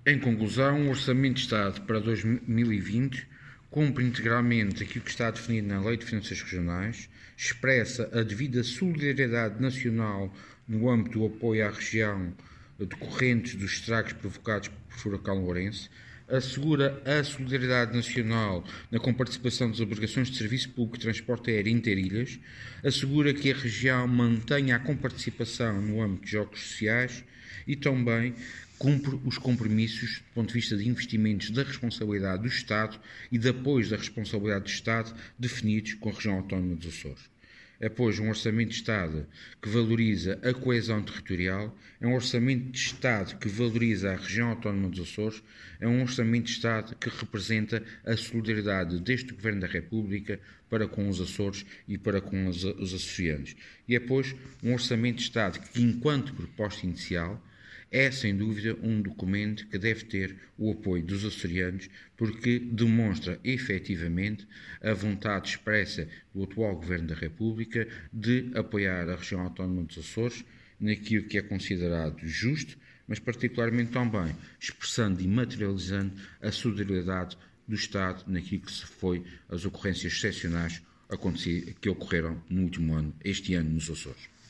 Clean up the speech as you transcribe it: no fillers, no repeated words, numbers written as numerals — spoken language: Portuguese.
Em conclusão, o Orçamento de Estado para 2020 cumpre integralmente aquilo que está definido na Lei de Finanças Regionais, expressa a devida solidariedade nacional no âmbito do apoio à região decorrentes dos estragos provocados por furacão Lourenço, assegura a solidariedade nacional na comparticipação das obrigações de serviço público de transporte aéreo interilhas, assegura que a região mantenha a comparticipação no âmbito de jogos sociais e também cumpre os compromissos do ponto de vista de investimentos da responsabilidade do Estado e de apoios da responsabilidade do Estado definidos com a região autónoma dos Açores. É, pois, um orçamento de Estado que valoriza a coesão territorial, é um orçamento de Estado que valoriza a região autónoma dos Açores, é um orçamento de Estado que representa a solidariedade deste Governo da República para com os Açores e para com os açorianos. E é, pois, um orçamento de Estado que, enquanto proposta inicial, é, sem dúvida, um documento que deve ter o apoio dos açorianos porque demonstra efetivamente a vontade expressa do atual Governo da República de apoiar a região autónoma dos Açores naquilo que é considerado justo, mas particularmente também expressando e materializando a solidariedade do Estado naquilo que se foi as ocorrências excepcionais que ocorreram no último ano, este ano, nos Açores.